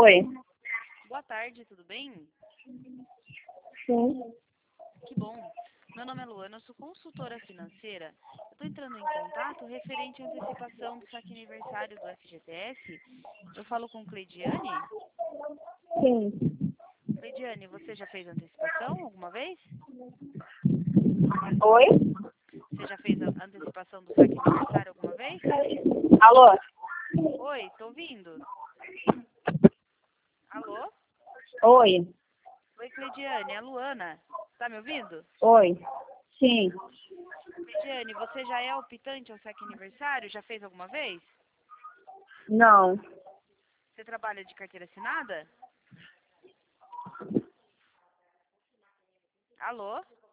Oi. Boa tarde, tudo bem? Sim. Que bom. Meu nome é Luana, eu sou consultora financeira. Eu estou entrando em contato referente à antecipação do saque aniversário do FGTS. Eu falo com Cleidiane. Sim. Cleidiane, você já fez antecipação alguma vez? Oi? Você já fez a antecipação do saque aniversário alguma vez? Alô? Oi, tô ouvindo. Alô? Oi. Oi, Cleidiane, é a Luana. Tá me ouvindo? Oi. Sim. Cleidiane, você já é optante ao saque aniversário? Já fez alguma vez? Não. Você trabalha de carteira assinada? Alô?